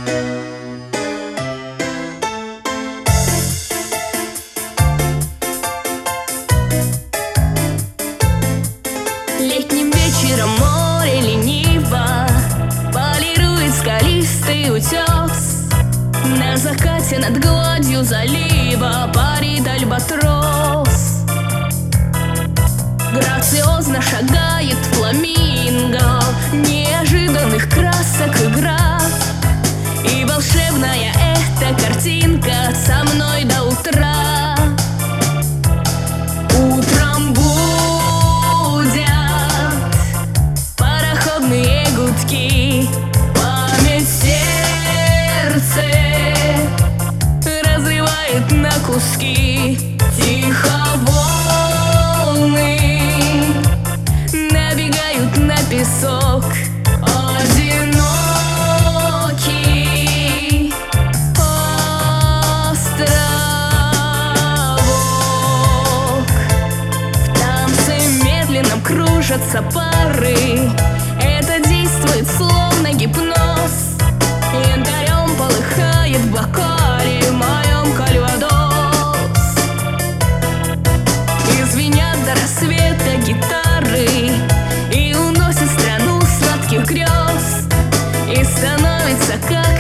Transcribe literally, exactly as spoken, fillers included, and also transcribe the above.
Летним вечером море лениво полирует скалистый утес. На закате над гладью залива парит альбатрос. Грациозно шагает фламинго, неожиданных красок игра. И волшебная эта картинка со мной до утра. Утром будят пароходные гудки, память сердце разрывает на куски. Тихо волны набегают на песок. Одинокий островок. В танце медленно кружатся пары. Это действует словно гипноз. Янтарем полыхает в бокале моем кальвадос. И звенят до рассвета гитары, и уносит страну сладких грез. И становится как